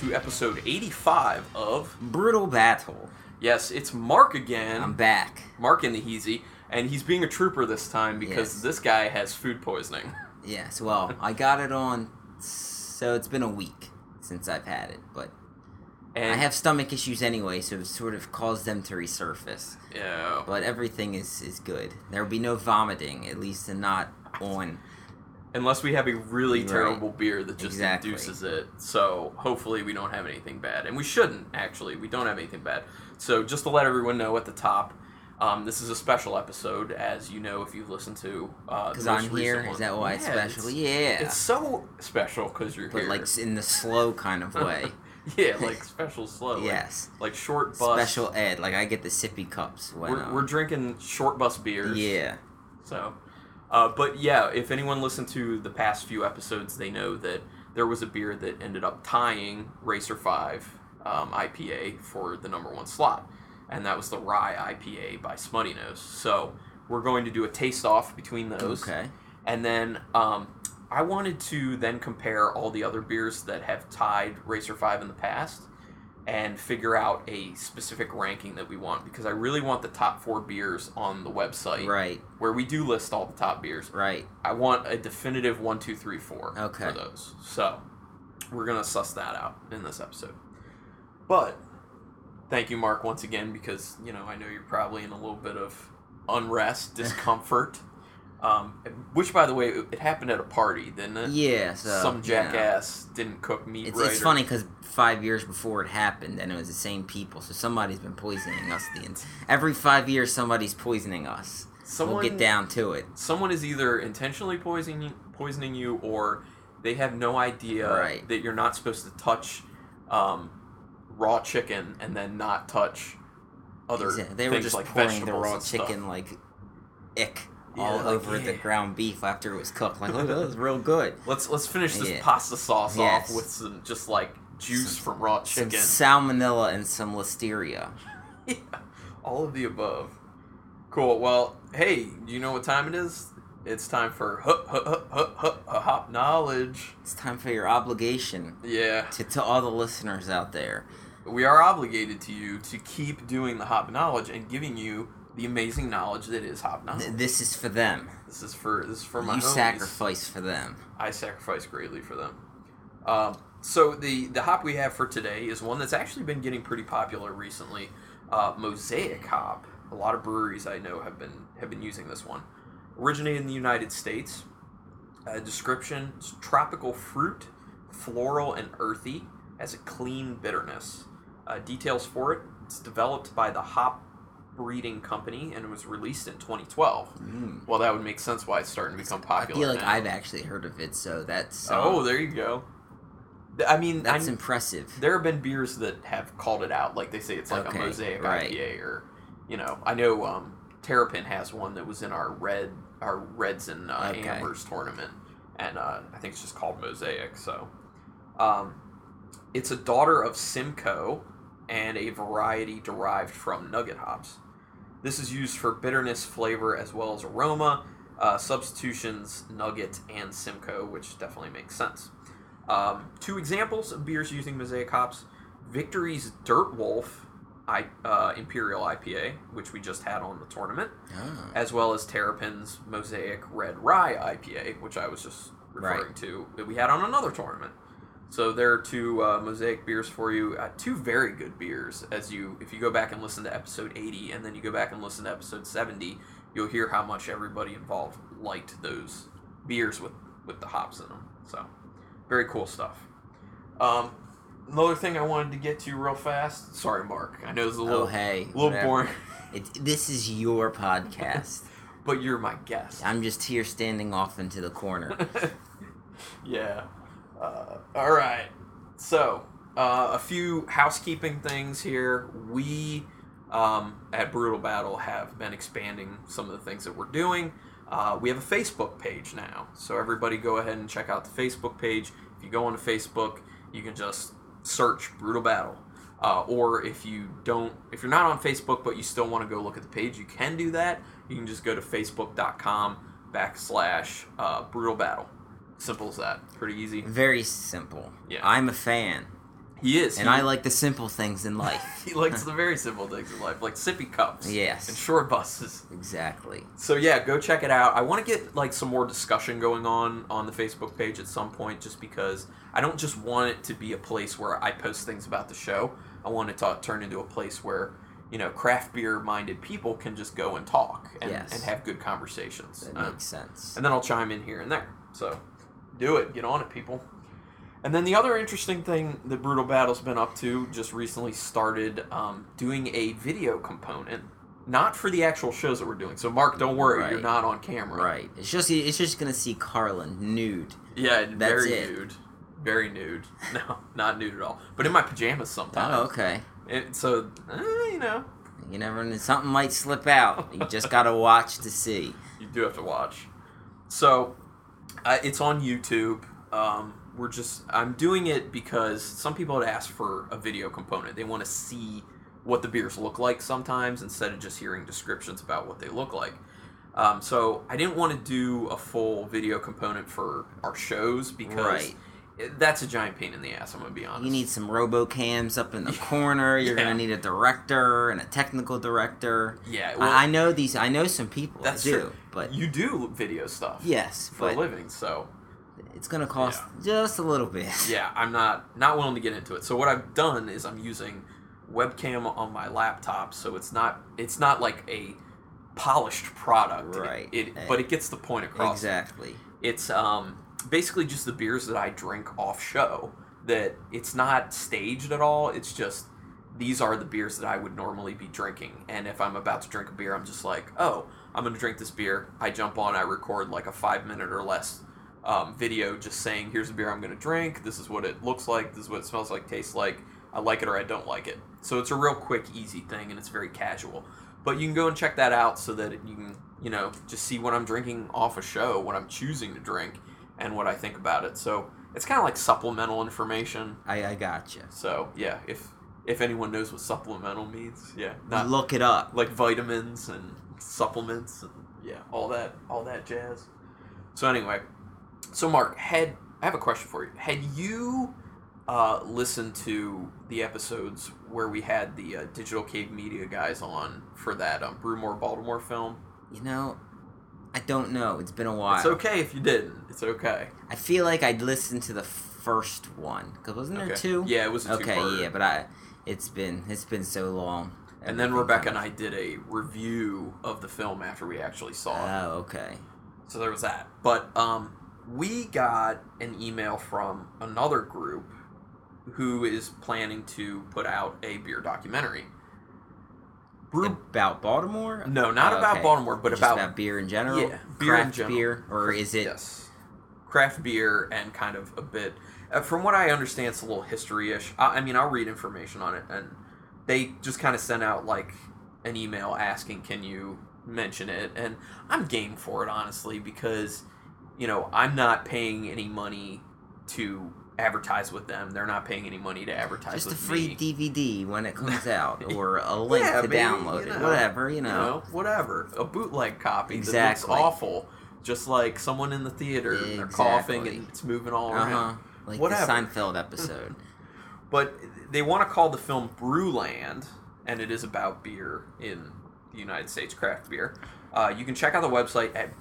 to episode 85 of Brutal Battle. Yes, it's Mark again. I'm back. Mark in the Heezy, and he's being a trooper this time because this guy has food poisoning. Yes, well, I got it on, so it's been a week since I've had it, but I have stomach issues anyway, so it sort of caused them to resurface. Yeah. But everything is good. There will be no vomiting, at least not on... Unless we have a really terrible beer that just Exactly. induces it. So hopefully we don't have anything bad. And we shouldn't, actually. We don't have anything bad. So just to let everyone know at the top, this is a special episode, as you know if you've listened to because I'm here? Is that why it's special? Yeah. It's so special because you're here. But like in the slow kind of way. Yeah, like special slow. Yes. Like short bus. Special ed. Like I get the sippy cups. We're drinking short bus beers. Yeah. So... but yeah, if anyone listened to the past few episodes, they know that there was a beer that ended up tying Racer 5 IPA for the number one slot, and that was the Rye IPA by Smutty Nose. So we're going to do a taste-off between those. Okay. And then I wanted to then compare all the other beers that have tied Racer 5 in the past and figure out a specific ranking that we want, because I really want the top 4 beers on the website. Right. Where we do list all the top beers. Right. I want a definitive 1, 2, 3, 4 okay. for those. So, we're going to suss that out in this episode. But, thank you, Mark, once again, because, you know, I know you're probably in a little bit of unrest, discomfort. Which, by the way, it happened at a party, didn't it? Yeah. So, some jackass didn't cook meat right. It's funny because 5 years before it happened, and it was the same people, so somebody's been poisoning us. Every 5 years, somebody's poisoning us. We'll get down to it. Someone is either intentionally poisoning you, or they have no idea that you're not supposed to touch raw chicken and then not touch other They were things just like pouring vegetables the raw and chicken stuff. like ick all over the ground beef after it was cooked. Like, look, that was real good. Let's finish this pasta sauce off with some just like juice from raw chicken, some salmonella and some listeria. Yeah, all of the above. Cool. Well, hey, do you know what time it is? It's time for hop knowledge. It's time for your obligation. Yeah. To all the listeners out there. We are obligated to you to keep doing the hop knowledge and giving you the amazing knowledge that is hop knowledge. This is for them. This is for my homies. You sacrifice for them. I sacrifice greatly for them. So the hop we have for today is one that's actually been getting pretty popular recently. Mosaic hop. A lot of breweries I know have been using this one. Originated in the United States. Description: tropical fruit, floral and earthy, has a clean bitterness. Details for it: it's developed by the Hop Breeding Company and it was released in 2012. Well, that would make sense why it's starting to become popular. I feel like now. I've actually heard of it, so that's... oh, there you go. I mean... That's impressive. There have been beers that have called it out. Like, they say it's like a Mosaic IPA or... You know, I know Terrapin has one that was in our Reds and Ambers tournament. And I think it's just called Mosaic, so... it's a daughter of Simcoe and a variety derived from nugget hops. This is used for bitterness, flavor, as well as aroma. Substitutions, Nugget, and Simcoe, which definitely makes sense. 2 examples of beers using Mosaic hops. Victory's Dirt Wolf Imperial IPA, which we just had on the tournament, as well as Terrapin's Mosaic Red Rye IPA, which I was just referring to, that we had on another tournament. So there are 2 Mosaic beers for you. 2 very good beers. If you go back and listen to episode 80, and then you go back and listen to episode 70, you'll hear how much everybody involved liked those beers with the hops in them. So, very cool stuff. Another thing I wanted to get to real fast. Sorry, Mark. I know it's a little boring. This is your podcast. But you're my guest. I'm just here standing off into the corner. Yeah. All right. So, a few housekeeping things here. We, at Brutal Battle, have been expanding some of the things that we're doing. We have a Facebook page now. So everybody go ahead and check out the Facebook page. If you go onto Facebook, you can just search Brutal Battle. Or if you're not on Facebook but you still want to go look at the page, you can do that. You can just go to facebook.com/Brutal Battle. Simple as that. Pretty easy. Very simple. Yeah. I'm a fan. He is. And I like the simple things in life. He likes the very simple things in life, like sippy cups. Yes. And short buses. Exactly. So yeah, go check it out. I want to get like some more discussion going on the Facebook page at some point, just because I don't just want it to be a place where I post things about the show. I want it to turn into a place where, you know, craft beer minded people can just go and talk and have good conversations. That makes sense. And then I'll chime in here and there. So do it. Get on it, people. And then the other interesting thing that Brutal Battle's been up to, just recently started doing a video component, not for the actual shows that we're doing. So Mark, don't worry, you're not on camera. Right. It's just gonna see Carlin nude. Yeah, very nude. Very nude. No, not nude at all. But in my pajamas sometimes. Oh, okay. So, you know. You never know. Something might slip out. You just gotta watch to see. You do have to watch. So, it's on YouTube. I'm doing it because some people had asked for a video component. They want to see what the beers look like sometimes instead of just hearing descriptions about what they look like. So I didn't want to do a full video component for our shows because that's a giant pain in the ass, I'm going to be honest. You need some RoboCams up in the corner. You're going to need a director and a technical director. Yeah. Well, I know some people that's that do. True. But you do video stuff. Yes. For a living, so... It's going to cost just a little bit. Yeah, I'm not willing to get into it. So what I've done is I'm using webcam on my laptop, so it's not like a polished product. Right. But it gets the point across. Exactly. It's basically just the beers that I drink off show. That it's not staged at all. It's just these are the beers that I would normally be drinking. And if I'm about to drink a beer, I'm just like, oh, I'm going to drink this beer. I jump on, I record like a 5-minute or less video just saying, here's the beer I'm going to drink, this is what it looks like, this is what it smells like, tastes like, I like it or I don't like it. So it's a real quick, easy thing, and it's very casual. But you can go and check that out so that you can, you know, just see what I'm drinking off a show, what I'm choosing to drink, and what I think about it. So it's kind of like supplemental information. I gotcha. So, yeah, if anyone knows what supplemental means, look it up. Like vitamins and supplements and, all that jazz. So anyway... So, Mark, I have a question for you. Had you listened to the episodes where we had the Digital Cave Media guys on for that Brewmore Baltimore film? You know, I don't know. It's been a while. It's okay if you didn't. It's okay. I feel like I'd listened to the first one. Because wasn't there two? Yeah, it was a two-parter. Okay, yeah, but it's been so long. And then Rebecca and I did a review of the film after we actually saw it. Oh, okay. So there was that. But, we got an email from another group who is planning to put out a beer documentary. About Baltimore? No, not about Baltimore, but just about beer in general? Yeah, beer Craft in general. Beer? Or is it... Yes. Craft beer and kind of a bit... from what I understand, it's a little history-ish. I mean, I'll read information on it, and they just kind of sent out, like, an email asking, can you mention it? And I'm game for it, honestly, because... You know, I'm not paying any money to advertise with them. They're not paying any money to advertise with me. Just a free DVD when it comes out, or a link to download it, whatever, you know. Whatever. A bootleg copy that looks awful, just like someone in the theater, and they're coughing and it's moving all around. Like whatever. The Seinfeld episode. But they want to call the film Brewland, and it is about beer in the United States, craft beer. You can check out the website at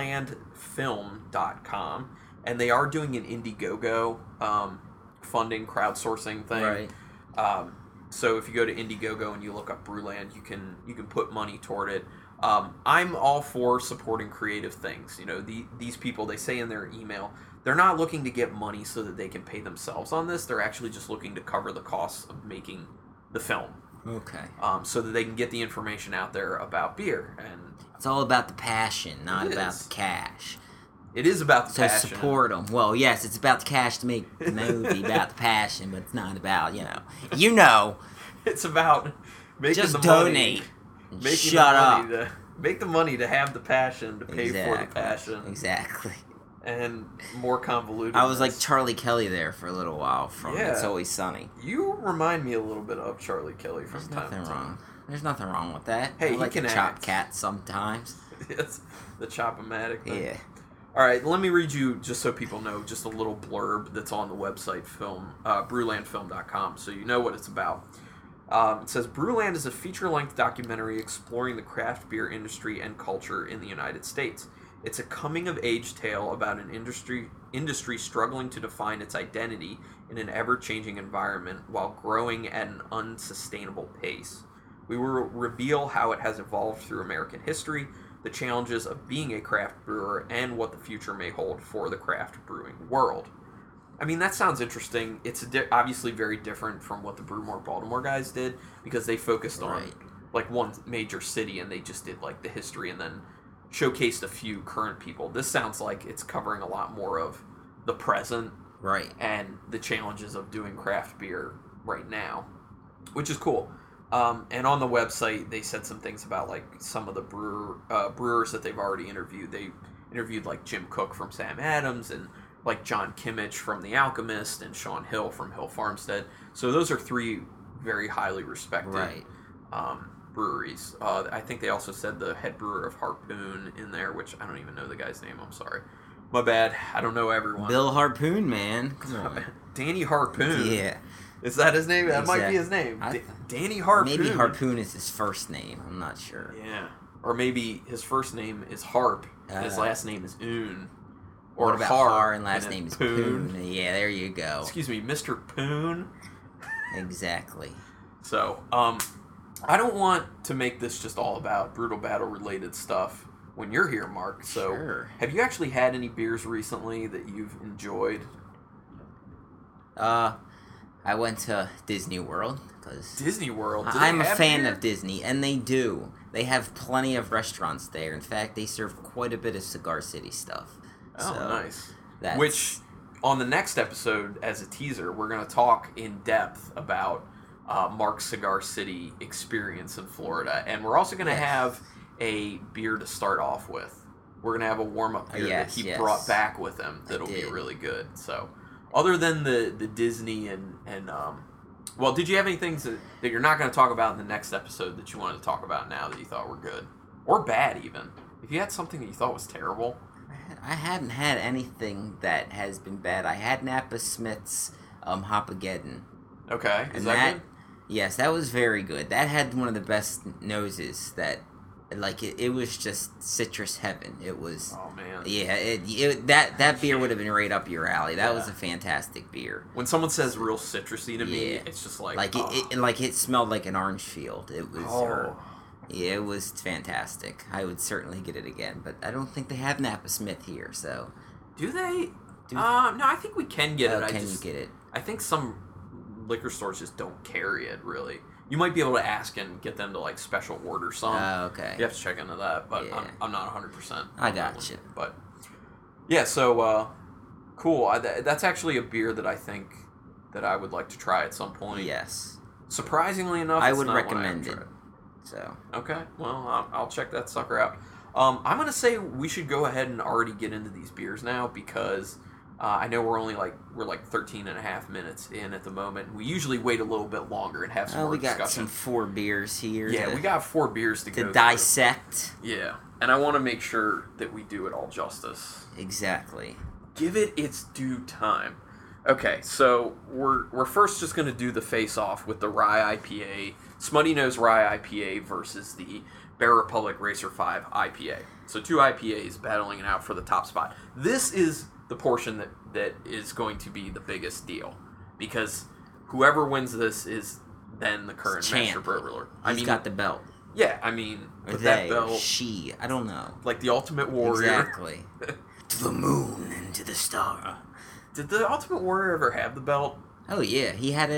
brewlandfilm.com, and they are doing an Indiegogo funding, crowdsourcing thing. Right. So if you go to Indiegogo and you look up Brewland, you can put money toward it. I'm all for supporting creative things. You know, these people, they say in their email, they're not looking to get money so that they can pay themselves on this. They're actually just looking to cover the costs of making the film. Okay. So that they can get the information out there about beer. And it's all about the passion, not about the cash. It is about the passion. So support them. Well, yes, it's about the cash to make the movie, about the passion, but it's not about, you know. It's about making just the donate. Money. Shut up. Make the money to have the passion, to pay for the passion. Exactly. And more convoluted. I was like Charlie Kelly there for a little while from It's Always Sunny. You remind me a little bit of Charlie Kelly from time to time. There's nothing wrong with that. Hey, I like he can Chop act. Cat sometimes. Yes, the Chop-O-Matic thing. Yeah. All right, let me read you, just so people know, just a little blurb that's on the website, brewlandfilm.com, so you know what it's about. It says, Brewland is a feature-length documentary exploring the craft beer industry and culture in the United States. It's a coming-of-age tale about an industry struggling to define its identity in an ever-changing environment while growing at an unsustainable pace. We will reveal how it has evolved through American history, the challenges of being a craft brewer, and what the future may hold for the craft brewing world. I mean, that sounds interesting. It's obviously very different from what the Brew More Baltimore guys did, because they focused on like one major city and they just did like the history and then showcased a few current people. This sounds like it's covering a lot more of the present, and the challenges of doing craft beer right now, which is cool. And on the website, they said some things about like some of the brewers that they've already interviewed. They interviewed like Jim Cook from Sam Adams and like John Kimmich from The Alchemist and Sean Hill from Hill Farmstead. So those are three very highly respected breweries. I think they also said the head brewer of Harpoon in there, which I don't even know the guy's name. I'm sorry. My bad. I don't know everyone. Bill Harpoon, man. Come on. Danny Harpoon. Yeah. Is that his name? That might be his name. Danny Harpoon. Maybe Harpoon is his first name. I'm not sure. Yeah. Or maybe his first name is Harp and his last name is Oon. Or what about Har and last name is Poon? Yeah, there you go. Excuse me, Mr. Poon? Exactly. So, I don't want to make this just all about Brutal Battle related stuff when you're here, Mark. So, have you actually had any beers recently that you've enjoyed? I went to Disney World. Disney World? I'm a fan of Disney, and they do. They have plenty of restaurants there. In fact, they serve quite a bit of Cigar City stuff. Oh, so nice. Which, on the next episode, as a teaser, we're going to talk in depth about Mark's Cigar City experience in Florida. And we're also going to have a beer to start off with. We're going to have a warm-up beer that he brought back with him that'll be really good. So, other than the Disney and well, did you have any things that you're not going to talk about in the next episode that you wanted to talk about now that you thought were good? Or bad, even? If you had something that you thought was terrible? I hadn't had anything that has been bad. I had Napa Smith's Hopageddon. Okay. Is that good? Yes, that was very good. That had one of the best noses that, like, it was just citrus heaven. It was... Oh, man. Yeah, that beer would have been right up your alley. That was a fantastic beer. When someone says real citrusy to me, it's just like... it smelled like an orange field. It was... Yeah, it was fantastic. I would certainly get it again, but I don't think they have Napa Smith here, so... Do they? No, I think we can get it. Can you get it? I think some liquor stores just don't carry it, really. You might be able to ask and get them to, like, special order some. Okay. You have to check into that, but I'm not 100%. I got you. But, yeah, so, cool. That's actually a beer that I think that I would like to try at some point. Yes. Surprisingly enough, I would recommend it. So. Okay, well, I'll check that sucker out. I'm going to say we should go ahead and already get into these beers now because I know we're like 13 and a half minutes in at the moment. We usually wait a little bit longer and have some more discussion. We got some 4 beers here. Yeah, we got 4 beers to go to dissect. Yeah, and I want to make sure that we do it all justice. Exactly. Give it its due time. Okay, so we're first just going to do the face-off with the Rye IPA, Smutty Nose Rye IPA versus the Bear Republic Racer 5 IPA. So 2 IPAs battling it out for the top spot. This is the portion that is going to be the biggest deal because whoever wins this is then the current Master Brewer. He's got the belt. Yeah, I mean, with that belt, she, I don't know. Like the Ultimate Warrior. Exactly. To the moon and to the star. Did the Ultimate Warrior ever have the belt? Oh yeah, he had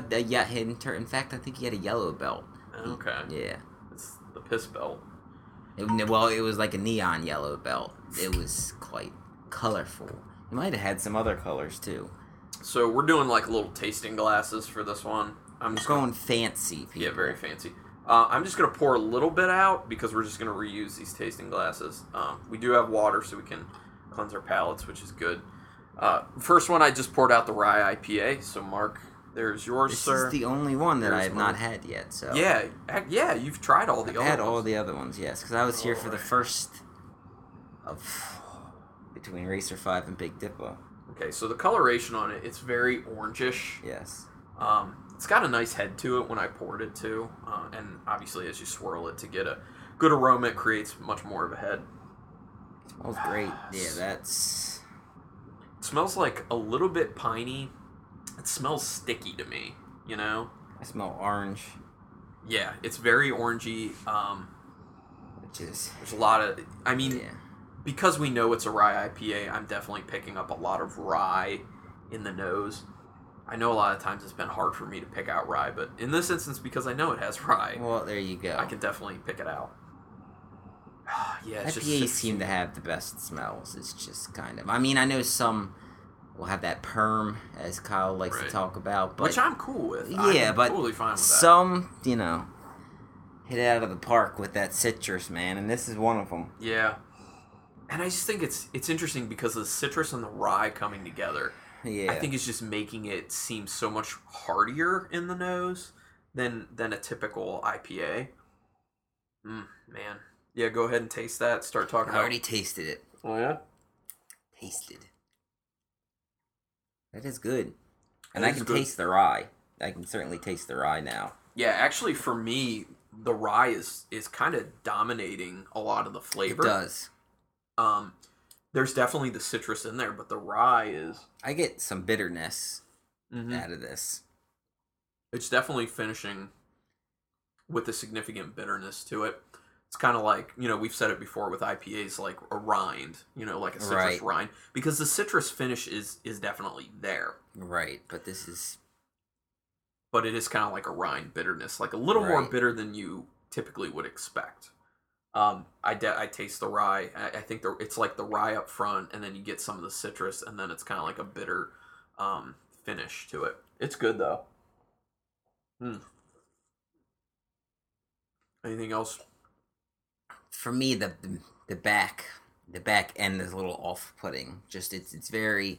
in fact, I think he had a yellow belt. Okay. Yeah. It's the piss belt. It was like a neon yellow belt. It was quite colorful. He might have had some other colors too. So we're doing like little tasting glasses for this one. I'm just going fancy, people. Yeah, very fancy. I'm just going to pour a little bit out because we're just going to reuse these tasting glasses. We do have water so we can cleanse our palates, which is good. First one, I just poured out the Rye IPA. So, Mark, there's yours, sir. This is the only one that I have not had yet. So yeah, you've tried all the other ones. I had all the other ones, yes, because I was here for the first of between Racer 5 and Big Diplo. Okay, so the coloration on it, it's very orangish. Yes. It's got a nice head to it when I poured it too, and obviously as you swirl it to get a good aroma, it creates much more of a head. It smells great. Yeah, that's... It smells like a little bit piney. It smells sticky to me, you know? I smell orange. Yeah, it's very orangey. Which is... There's a lot of... I mean, because we know it's a rye IPA, I'm definitely picking up a lot of rye in the nose. I know a lot of times it's been hard for me to pick out rye, but in this instance, because I know it has rye... Well, there you go. I can definitely pick it out. Yeah, it's IPAs seem to have the best smells. It's just kind of... I mean, I know some will have that perm, as Kyle likes to talk about, but... Which I'm cool with. Yeah, I'm but totally fine with that. Some, you know, hit it out of the park with that citrus, man, and this is one of them. Yeah. And I just think it's interesting because the citrus and the rye coming together... Yeah. I think it's just making it seem so much heartier in the nose than a typical IPA. Man. Yeah, go ahead and taste that. Start talking about... I already tasted it. Oh, yeah? Tasted. That is good. And I can taste the rye. I can certainly taste the rye now. Yeah, actually, for me, the rye is kind of dominating a lot of the flavor. It does. There's definitely the citrus in there, but the rye is... I get some bitterness out of this. It's definitely finishing with a significant bitterness to it. It's kind of like, you know, we've said it before with IPAs, like a rind, you know, like a citrus rind. Because the citrus finish is definitely there. Right, but this is... But it is kind of like a rind bitterness, like a little more bitter than you typically would expect. I taste the rye. I think it's like the rye up front, and then you get some of the citrus, and then it's kind of like a bitter finish to it. It's good though. Anything else? For me, the back end is a little off-putting. Just it's very...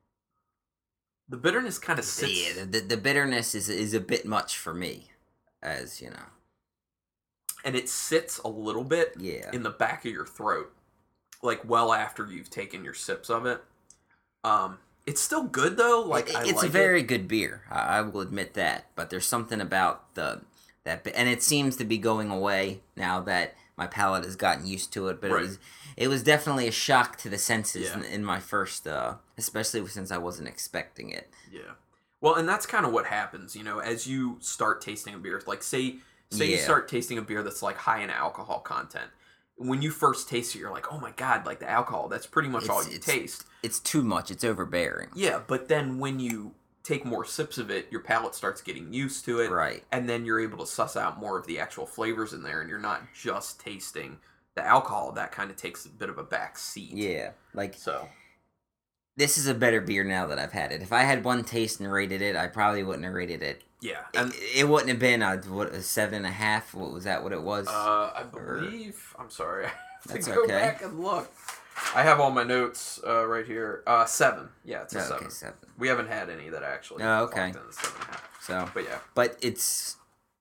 The bitterness kind of sits... Yeah, the bitterness is a bit much for me, as you know. And it sits a little bit in the back of your throat, like well after you've taken your sips of it. It's still good though. Like it's a very good beer. I will admit that. But there's something about and it seems to be going away now that my palate has gotten used to it. But it was definitely a shock to the senses in my first, especially since I wasn't expecting it. Yeah. Well, and that's kind of what happens, you know, as you start tasting a beer. Like say you start tasting a beer that's like high in alcohol content. When you first taste it, you're like, oh my God, like the alcohol, that's pretty much all you taste. It's too much. It's overbearing. Yeah, but then when you take more sips of it, your palate starts getting used to it. Right. And then you're able to suss out more of the actual flavors in there, and you're not just tasting the alcohol. That kind of takes a bit of a back seat. Yeah. So. This is a better beer now that I've had it. If I had one taste and rated it, I probably wouldn't have rated it. Yeah, and it wouldn't have been a 7.5. What was that? What it was? I believe. I'm sorry. I have to go back and look. I have all my notes right here. 7. Yeah, it's a 7. Okay, 7. We haven't had any that actually. Oh, okay. In the 7.5. So, but yeah, but it's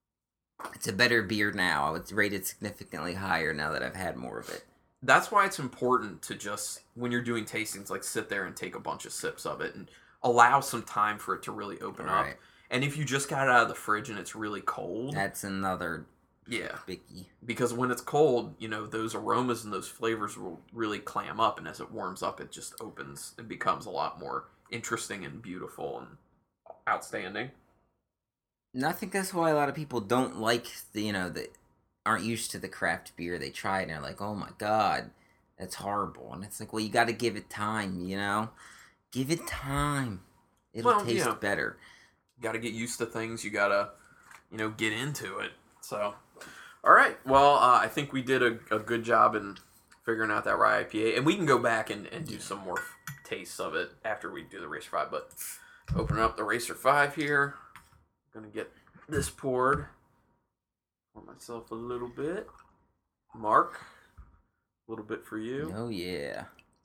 a better beer now. I would rate it significantly higher now that I've had more of it. That's why it's important to just, when you're doing tastings, like sit there and take a bunch of sips of it and allow some time for it to really open up. And if you just got it out of the fridge and it's really cold... That's another biggie. Because when it's cold, you know, those aromas and those flavors will really clam up. And as it warms up, it just opens and becomes a lot more interesting and beautiful and outstanding. And I think that's why a lot of people don't like, that aren't used to the craft beer. They try it and they're like, oh my God, that's horrible. And it's like, well, you got to give it time, you know? Give it time. It'll taste better. You got to get used to things. You got to, get into it. So, all right. Well, I think we did a good job in figuring out that rye IPA. And we can go back and do some more tastes of it after we do the Racer 5. But opening up the Racer 5 here. I'm going to get this poured. Pour myself a little bit. Mark, a little bit for you. Oh, yeah.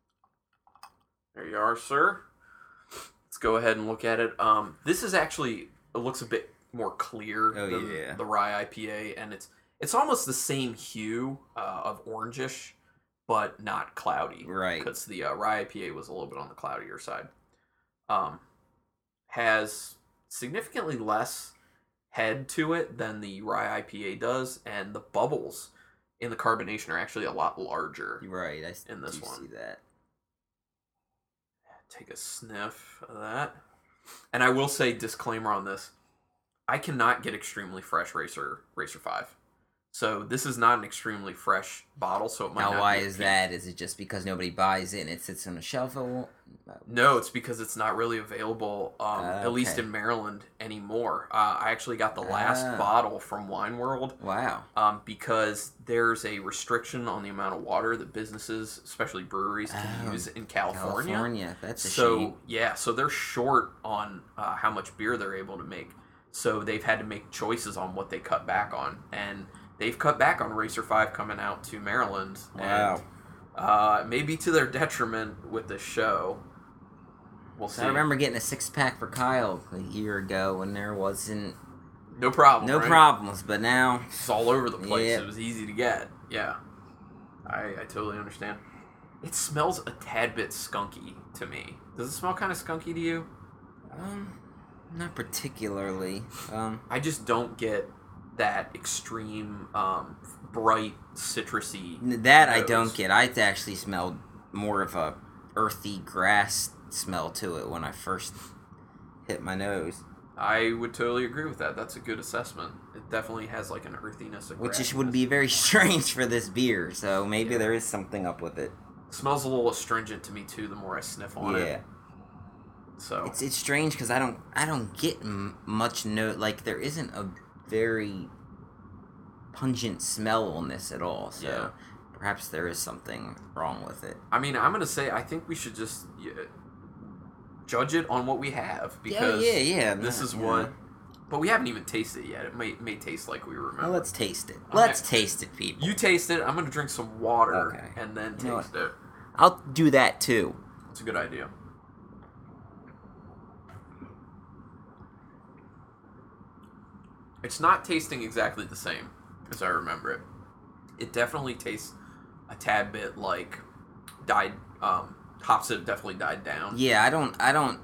There you are, sir. Let's go ahead and look at it. This is actually, it looks a bit more clear than the rye IPA, and it's almost the same hue of orangish but not cloudy. Right. Because the rye IPA was a little bit on the cloudier side. Has significantly less head to it than the rye IPA does, and the bubbles in the carbonation are actually a lot larger. Right, in this one. See that. Take a sniff of that. And I will say, disclaimer on this, I cannot get extremely fresh Racer 5. So this is not an extremely fresh bottle, so it might not be. Now, why is that? Is it just because nobody buys it and it sits on a shelf? No, it's because it's not really available, at least in Maryland, anymore. I actually got the last bottle from Wine World. Wow. Because there's a restriction on the amount of water that businesses, especially breweries, can use in California. California, that's a shame. Yeah, so they're short on how much beer they're able to make. So they've had to make choices on what they cut back on. And they've cut back on Racer 5 coming out to Maryland. Wow. And maybe to their detriment with the show. We'll see. I remember getting a 6-pack for Kyle a year ago when there wasn't... No problem, No problems, but now... It's all over the place. Yeah. It was easy to get. Yeah. I totally understand. It smells a tad bit skunky to me. Does it smell kind of skunky to you? Not particularly. I just don't get that extreme, bright, citrusy That nose. I don't get. I actually smelled more of a earthy grass smell to it when I first hit my nose. I would totally agree with that. That's a good assessment. It definitely has like an earthiness. Which would be very strange for this beer, so maybe there is something up with it. It smells a little astringent to me too the more I sniff on it. Yeah. So it's strange because I don't get much note, like there isn't a very pungent smell on this at all, so perhaps there is something wrong with it. I mean, I'm gonna say I think we should just judge it on what we have, because this is what. But we haven't even tasted it yet. It may taste like we remember. Well, let's taste it. Okay. Let's taste it, people. You taste it. I'm gonna drink some water and then taste it. I'll do that too. It's a good idea. It's not tasting exactly the same as I remember it. It definitely tastes a tad bit like hops have definitely died down. Yeah, I don't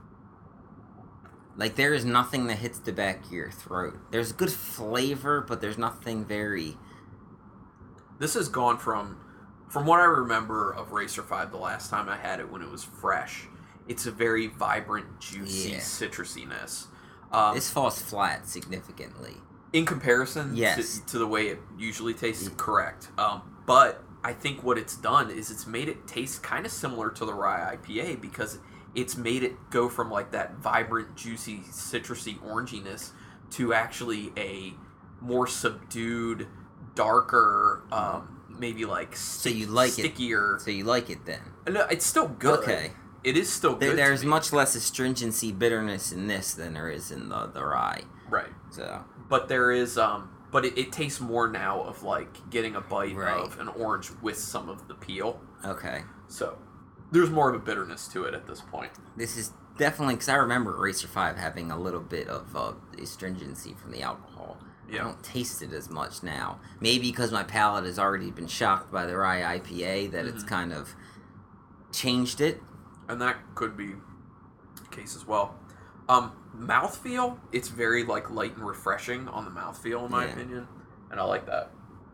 like, there is nothing that hits the back of your throat. There's good flavor, but there's nothing very... This has gone from what I remember of Racer 5 the last time I had it when it was fresh, it's a very vibrant, juicy citrusiness. This falls flat significantly. In comparison to the way it usually tastes, correct. But I think what it's done is it's made it taste kind of similar to the rye IPA, because it's made it go from like that vibrant, juicy, citrusy oranginess to actually a more subdued, darker, maybe like stickier. So you like it then? No, it's still good. Okay. It is still good. There's much less astringency, bitterness in this than there is in the rye. Right. So. But there is, but it tastes more now of like getting a bite of an orange with some of the peel. Okay. So there's more of a bitterness to it at this point. This is definitely, because I remember Racer 5 having a little bit of astringency from the alcohol. Yeah. I don't taste it as much now. Maybe because my palate has already been shocked by the rye IPA that it's kind of changed it. And that could be the case as well. Mouthfeel, it's very like light and refreshing on the mouthfeel in my opinion. And I like that.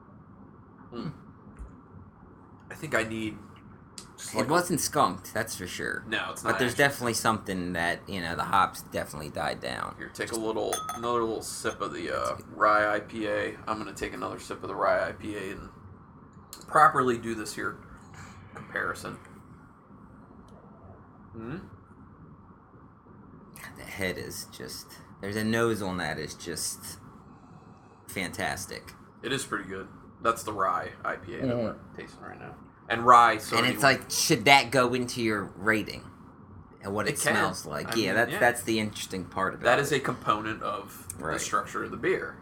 I think I need... It wasn't skunked, that's for sure. No, it's not. But there's definitely something that, the hops definitely died down. Here, take another little sip of the rye IPA. I'm going to take another sip of the rye IPA and properly do this here comparison. The head is just... There's a nose on that is just fantastic. It is pretty good. That's the rye IPA that we're tasting right now. And rye, so and it's like, should that go into your rating? And what it smells like? That's the interesting part about it. That is a component of the structure of the beer,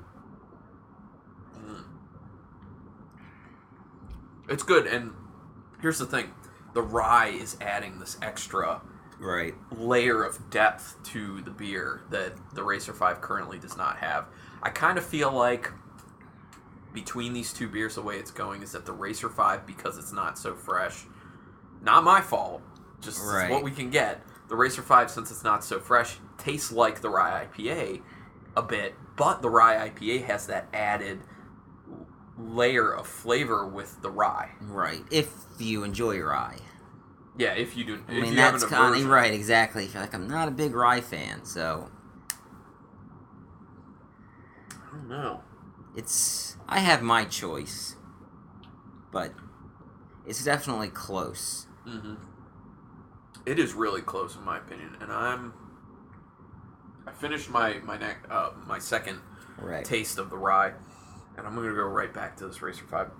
It's good, and here's the thing. The rye is adding this extra layer of depth to the beer that the Racer 5 currently does not have. I kind of feel like between these two beers, the way it's going is that the Racer 5, because it's not so fresh, not my fault, just what we can get. The Racer 5, since it's not so fresh, tastes like the Rye IPA a bit, but the Rye IPA has that added layer of flavor with the rye. Right. If you enjoy rye. Yeah, if you do. I mean, that's kind of right. Exactly. I feel like I'm not a big rye fan, so I don't know. I have my choice, but it's definitely close. Mm-hmm. It is really close in my opinion, and I finished my second taste of the rye, and I'm gonna go right back to this Racer 5.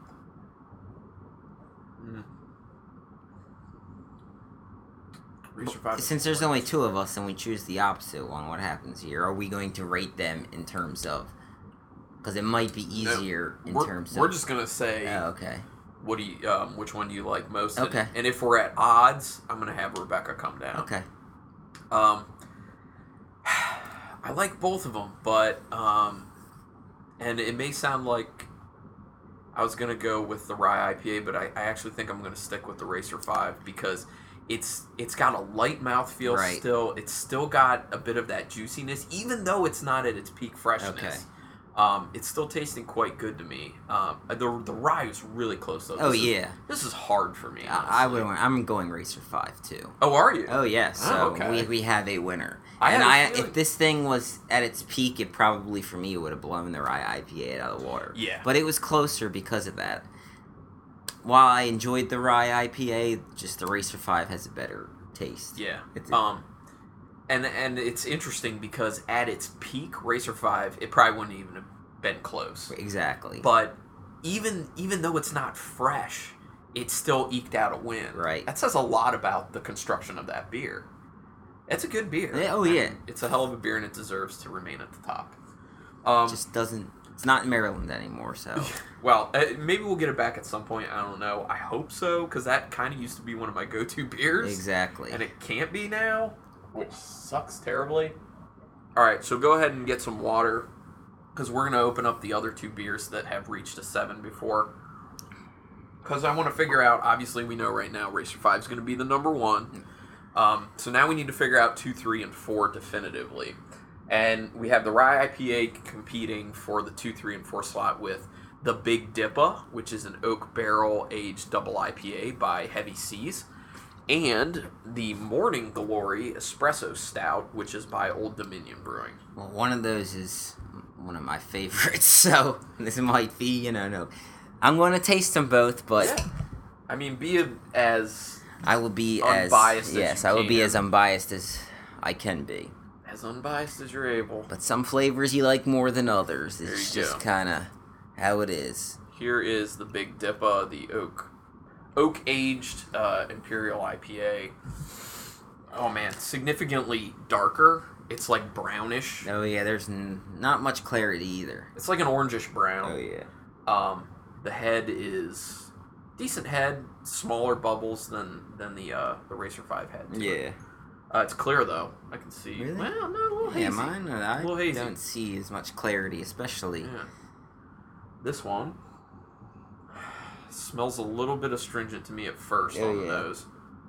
Racer 5. Since there's only two of us and we choose the opposite one, what happens here? Are we going to rate them in terms of? Because it might be easier terms of. We're just gonna say. Oh, okay. What do you? Which one do you like most? Okay. And if we're at odds, I'm gonna have Rebecca come down. Okay. I like both of them, but and it may sound like I was gonna go with the Rye IPA, but I actually think I'm gonna stick with the Racer 5 because it's got a light mouthfeel still. It's still got a bit of that juiciness, even though it's not at its peak freshness. Okay. It's still tasting quite good to me. The rye is really close though. This is hard for me. I'm going Racer 5 too. Oh, are you? Oh yes. So we have a winner. If this thing was at its peak, it probably for me would have blown the Rye IPA out of the water. Yeah. But it was closer because of that. While I enjoyed the Rye IPA, just the Racer 5 has a better taste. Yeah. And it's interesting because at its peak, Racer 5, it probably wouldn't even have been close. Exactly. But even though it's not fresh, it still eked out a win. Right. That says a lot about the construction of that beer. It's a good beer. Yeah. It's a hell of a beer and it deserves to remain at the top. Just doesn't... It's not in Maryland anymore, so... Well, maybe we'll get it back at some point. I don't know. I hope so, because that kind of used to be one of my go-to beers. Exactly. And it can't be now, which sucks terribly. All right, so go ahead and get some water, because we're going to open up the other two beers that have reached a 7 before. Because I want to figure out, obviously we know right now Racer 5 is going to be the number 1. So now we need to figure out 2, 3, and 4 definitively. And we have the Rye IPA competing for the 2, 3, and 4 slot with the Big Dippa, which is an oak barrel aged double IPA by Heavy Seas, and the Morning Glory Espresso Stout, which is by Old Dominion Brewing. Well, one of those is one of my favorites, so this might be, no. I'm going to taste them both, but... Yeah. I mean, be as I will be unbiased as I will be as unbiased as I can be. As unbiased as you're able. But some flavors you like more than others. It's just kind of how it is. Here is the Big Dippa, the oak-aged Imperial IPA. Oh, man. Significantly darker. It's like brownish. Oh, yeah. There's not much clarity either. It's like an orangish brown. Oh, yeah. The head is decent head. Smaller bubbles than the Racer 5 head. Yeah. It's clear, though. I can see. Really? Well, no, a little hazy. Yeah, mine, I hazy. don't see as much clarity, especially. Yeah. This one smells a little bit astringent to me at first on the nose.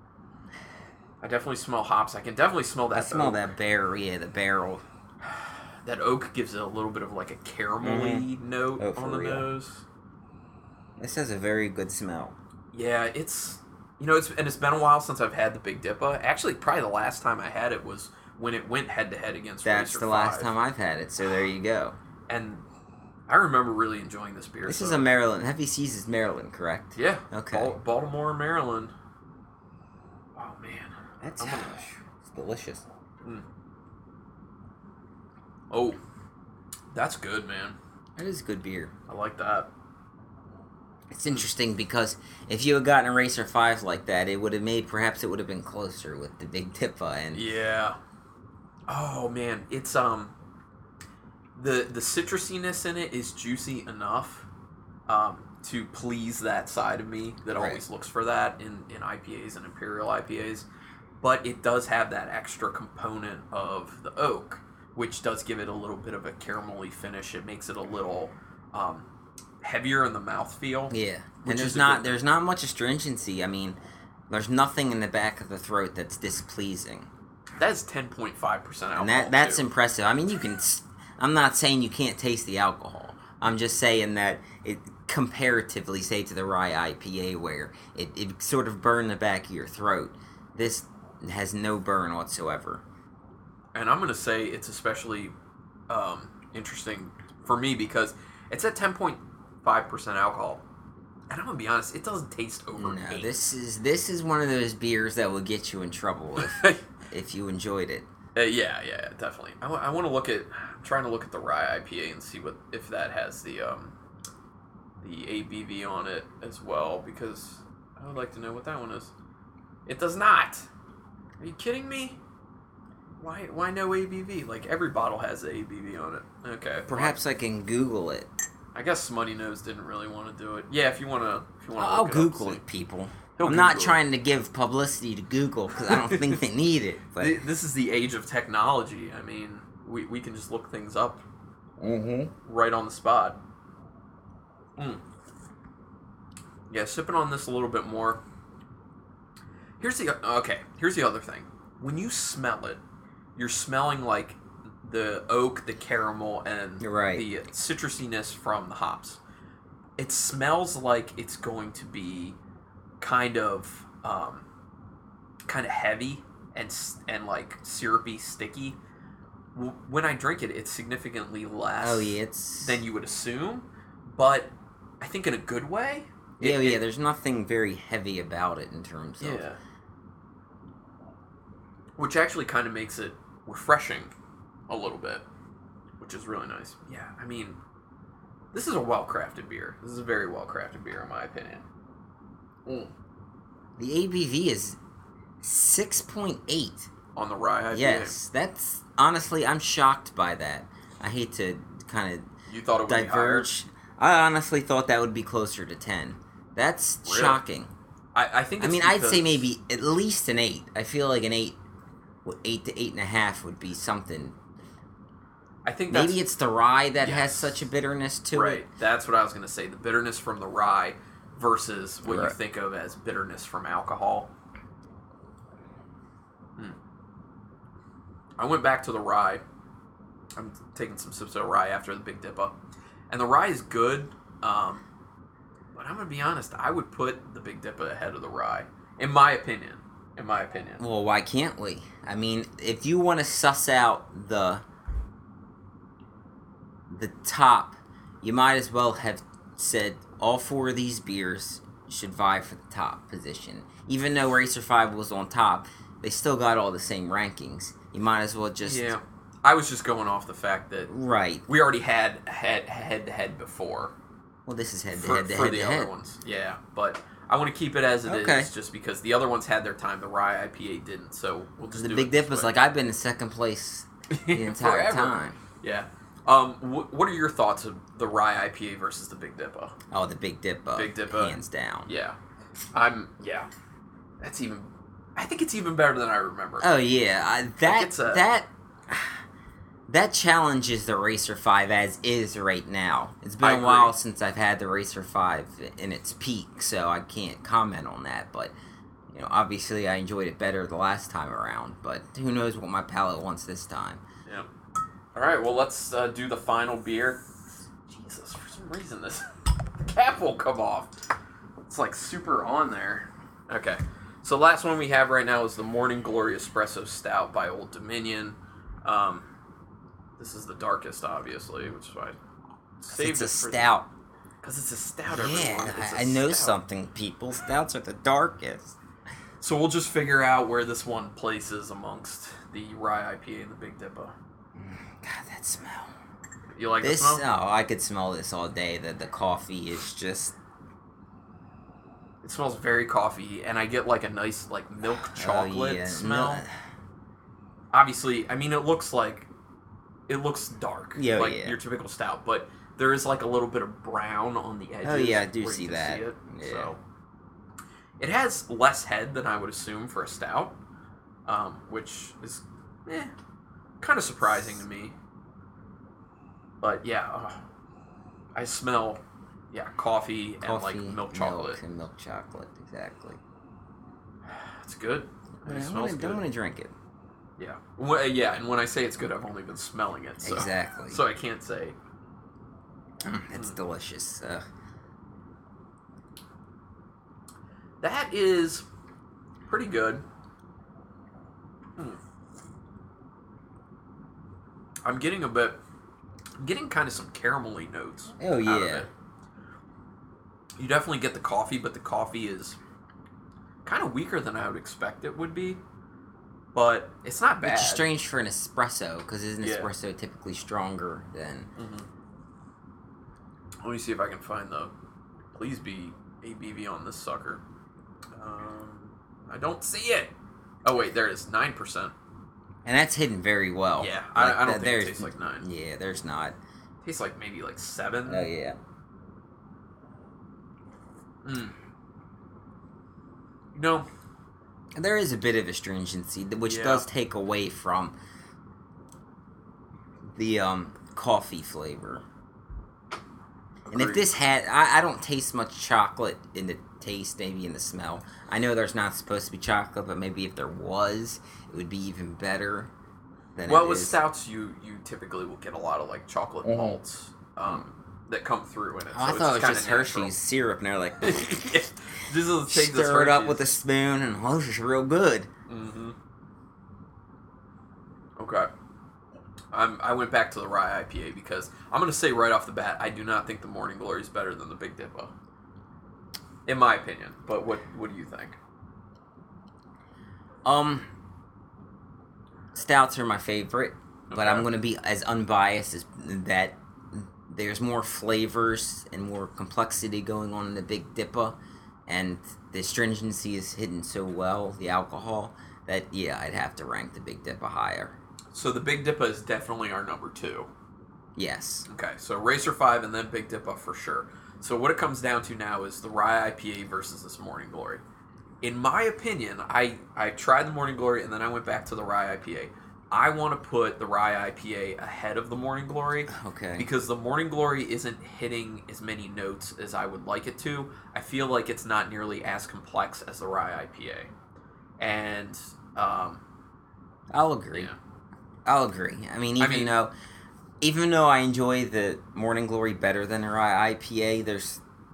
I definitely smell hops. I can definitely smell that. I smell that barrel. Yeah, the barrel. That oak gives it a little bit of like a caramelly note on the nose. This has a very good smell. Yeah, it's been a while since I've had the Big Dippa. Actually, probably the last time I had it was when it went head to head against Racer 5. That's the last time I've had it, so there you go. And I remember really enjoying this beer. This is a Maryland. Heavy Seas is Maryland, correct? Yeah. Okay. Baltimore, Maryland. Oh, man. It's delicious. Mm. Oh, that's good, man. That is good beer. I like that. It's interesting because if you had gotten a Racer 5 like that, perhaps it would have been closer with the Big Dippa. And yeah. Oh, man. It's, the citrusiness in it is juicy enough to please that side of me that always looks for that in IPAs and Imperial IPAs. But it does have that extra component of the oak, which does give it a little bit of a caramelly finish. It makes it a little heavier in the mouthfeel. Yeah, and there's not much astringency. I mean, there's nothing in the back of the throat that's displeasing. That's 10.5% alcohol. And that's impressive. I mean, I'm not saying you can't taste the alcohol. I'm just saying that it comparatively, say, to the rye IPA, where it sort of burned the back of your throat. This has no burn whatsoever. And I'm going to say it's especially interesting for me because it's at 10.5% alcohol. And I'm going to be honest, it doesn't taste over 8. This is one of those beers that will get you in trouble if you enjoyed it. Yeah, definitely. I want to look at... I'm trying to look at the rye IPA and see if that has the ABV on it as well, because I would like to know what that one is. It does not. Are you kidding me? Why no ABV? Like, every bottle has the ABV on it. Okay. Perhaps I can Google it. I guess Smutty Nose didn't really want to do it. Yeah, if you want to. I'll Google it, people. I'm not trying to give publicity to Google because I don't think they need it. But this is the age of technology. I mean, we can just look things up right on the spot. Yeah, sipping on this a little bit more. Here's the other thing. When you smell it, you're smelling like the oak, the caramel, and the citrusiness from the hops. It smells like it's going to be kind of heavy and like syrupy, sticky. When I drink it, it's significantly less than you would assume, but I think in a good way. There's nothing very heavy about it in terms of... Yeah. Which actually kind of makes it refreshing a little bit, which is really nice. Yeah, I mean, this is a well-crafted beer. This is a very well-crafted beer, in my opinion. The ABV is 6.8. On the rye IPA? Yes, that's... Honestly, I'm shocked by that. I hate to kind of You thought it would diverge. Be I honestly thought that would be closer to 10. That's shocking. I think it's I'd say maybe at least an 8. I feel like an 8 to 8.5 would be something. I think maybe it's the rye that has such a bitterness to it. Right, that's what I was going to say. The bitterness from the rye versus what you think of as bitterness from alcohol. I went back to the rye. I'm taking some sips of rye after the Big Dipper. And the rye is good, but I'm going to be honest, I would put the Big Dipper ahead of the rye, in my opinion. Well, why can't we? I mean, if you want to suss out the top, you might as well have said all 4 of these beers should vie for the top position. Even though Racer 5 was on top, they still got all the same rankings. You might as well just... Yeah. I was just going off the fact that... Right. We already had head-to-head before. Well, this is head-to-head for the other ones. Yeah, but I want to keep it as it is, just because the other ones had their time. The rye IPA didn't, so we'll just do it. The Big Dip was like, I've been in second place the entire time. Yeah. What are your thoughts of the rye IPA versus the Big Dipper? Oh, the Big Dipper. Big Dipper. Hands down. Yeah. I think it's even better than I remember. Oh, yeah. That challenges the Racer 5 as is right now. It's been a while since I've had the Racer 5 in its peak, so I can't comment on that. But, obviously I enjoyed it better the last time around. But who knows what my palate wants this time. Yeah. All right, well, let's do the final beer. Jesus, for some reason the cap will come off. It's like super on there. Okay. So the last one we have right now is the Morning Glory Espresso Stout by Old Dominion. This is the darkest, obviously, which is why I saved it. It's a stout. Because it's a stout, everyone. Yeah, I know something, people. Stouts are the darkest. So we'll just figure out where this one places amongst the rye IPA and the Big Dipper. God, that smell. You like the smell? Oh, I could smell this all day. The coffee is just... It smells very coffee, and I get like a nice milk chocolate smell. No. Obviously, I mean, it looks dark, your typical stout, but there is a little bit of brown on the edges. Oh yeah, I do see that. See it. Yeah. So it has less head than I would assume for a stout, which is kind of surprising to me. But yeah, I smell Yeah, coffee and like milk chocolate. Milk and milk chocolate, exactly. It's good. I don't want to drink it. Yeah. Well, yeah, and when I say it's good, I've only been smelling it. So, exactly. So I can't say. It's delicious. That is pretty good. I'm getting kind of some caramelly notes. Oh, yeah. Out of it. You definitely get the coffee, but the coffee is kind of weaker than I would expect it would be. But it's not bad. Which is strange for an espresso, because isn't espresso typically stronger than... Let me see if I can find the... Please be ABV on this sucker. I don't see it. Oh, wait, there it is. 9%. And that's hidden very well. Yeah, I don't think it tastes like 9. Yeah, there's not. It tastes like maybe like 7. Oh, yeah. No. There is a bit of astringency, which does take away from the coffee flavor. And if this had... I don't taste much chocolate in the taste, maybe in the smell. I know there's not supposed to be chocolate, but maybe if there was, it would be even better than Well, with stouts, you typically will get a lot of like chocolate malts that come through in it. I thought it was just Hershey's syrup, and they're like... Stir it up with a spoon, and this is real good. Okay. I went back to the rye IPA because I'm going to say right off the bat, I do not think the Morning Glory is better than the Big Dipper. In my opinion. But what do you think? Stouts are my favorite, but I'm going to be as unbiased as that. There's more flavors and more complexity going on in the Big Dipper, and the astringency is hidden so well, the alcohol, that, I'd have to rank the Big Dipper higher. So the Big Dipper is definitely our number 2. Yes. Okay, so Racer 5 and then Big Dipper for sure. So what it comes down to now is the Rye IPA versus this Morning Glory. In my opinion, I tried the Morning Glory and then I went back to the Rye IPA. I want to put the Rye IPA ahead of the Morning Glory. Okay. Because the Morning Glory isn't hitting as many notes as I would like it to. I feel like it's not nearly as complex as the Rye IPA. And, I'll agree. Yeah. I'll agree. I mean, even though I enjoy the Morning Glory better than the Rye IPA,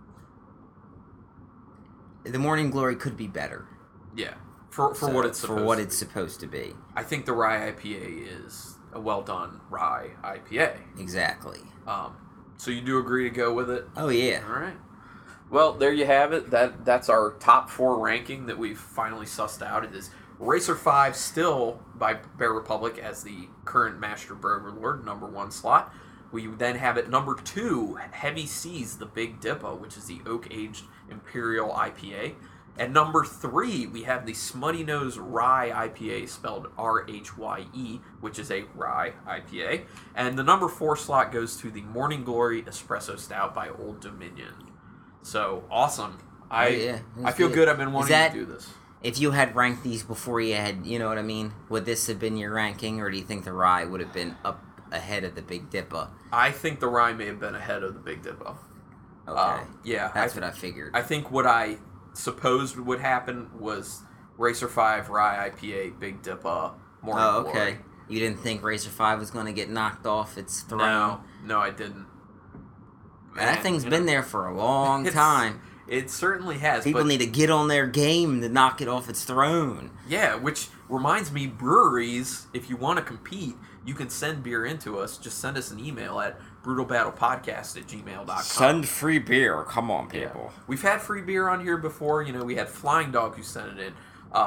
the Morning Glory could be better. Yeah. For what it's supposed to be. I think the Rye IPA is a well done Rye IPA. Exactly. So you do agree to go with it? Oh yeah. All right. Well, there you have it. That's our top 4 ranking that we've finally sussed out. It is Racer 5 still by Bear Republic as the current Master Overlord, number 1 slot. We then have at number 2 Heavy Seas, the Big Dipper, which is the oak-aged Imperial IPA. At number 3, we have the Smutty Nose Rye IPA, spelled R-H-Y-E, which is a rye IPA. And the number 4 slot goes to the Morning Glory Espresso Stout by Old Dominion. So, awesome. I feel good. I've been wanting to do this. If you had ranked these before you had, you know what I mean? Would this have been your ranking, or do you think the rye would have been up ahead of the Big Dipper? I think the rye may have been ahead of the Big Dipper. Okay. Yeah. That's what I figured. I think what I supposed would happen was Racer 5, Rye IPA, Big Dipper, Morning Glory. You didn't think Racer 5 was going to get knocked off its throne? No, I didn't. That thing's been there for a long time. It certainly has. People need to get on their game to knock it off its throne. Yeah, which reminds me, breweries, if you want to compete, you can send beer into us. Just send us an email at brutalbattlepodcast@gmail.com. Send free beer. Come on, people. Yeah. We've had free beer on here before. You know, we had Flying Dog who sent it in.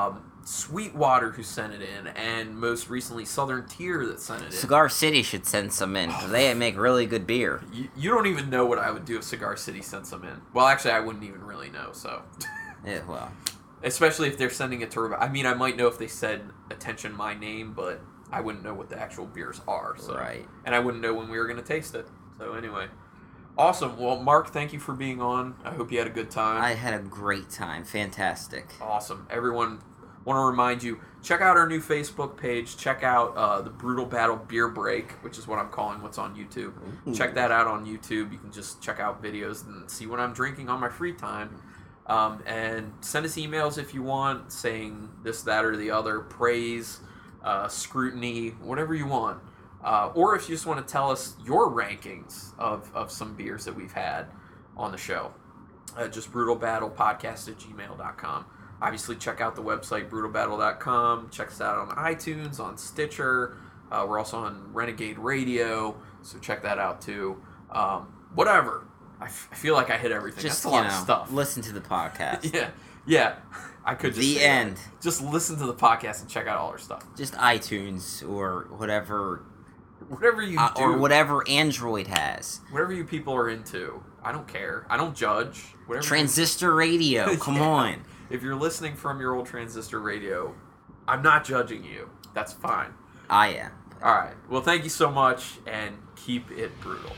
Sweetwater who sent it in, and most recently Southern Tier that sent it in. Cigar City should send some in, because they make really good beer. You don't even know what I would do if Cigar City sent some in. Well, actually, I wouldn't even really know, so. Yeah, well. Especially if they're sending it to... I mean, I might know if they said, attention, my name, but I wouldn't know what the actual beers are. So. Right. And I wouldn't know when we were going to taste it. So, anyway. Awesome. Well, Mark, thank you for being on. I hope you had a good time. I had a great time. Fantastic. Awesome. Everyone... want to remind you, check out our new Facebook page. Check out the Brutal Battle Beer Break, which is what I'm calling what's on YouTube. Ooh. Check that out on YouTube. You can just check out videos and see what I'm drinking on my free time. And send us emails if you want, saying this, that, or the other, praise, scrutiny, whatever you want. Or if you just want to tell us your rankings of some beers that we've had on the show. Just brutalbattlepodcast@gmail.com. Obviously, check out the website, brutalbattle.com. Check us out on iTunes, on Stitcher. We're also on Renegade Radio, so check that out too. Whatever. I feel like I hit everything. Just, that's a lot of stuff. Listen to the podcast. Yeah. I could just the end. That. Just listen to the podcast and check out all our stuff. Just iTunes or whatever you do. Or whatever Android has. Whatever you people are into. I don't care. I don't judge. Whatever Transistor radio. Come on. If you're listening from your old transistor radio, I'm not judging you. That's fine. I am. All right. Well, thank you so much, and keep it brutal.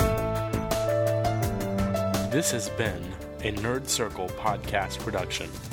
This has been a Nerd Circle podcast production.